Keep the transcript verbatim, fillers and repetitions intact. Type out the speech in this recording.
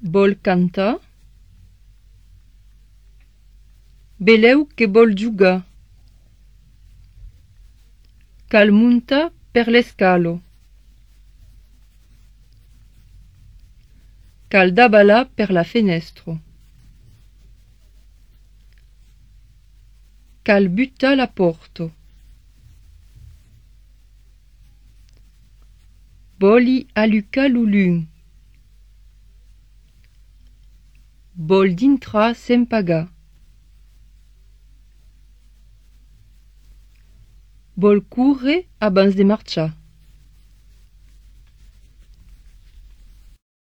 Vol canta. Beleu che vol giugar. Cal munta per l'escalo. Cal dabala per la fenestro. Cal butta la porto. Boli aluca l'ulun. Bol dintra sempaga. Bol curre abans de marchar.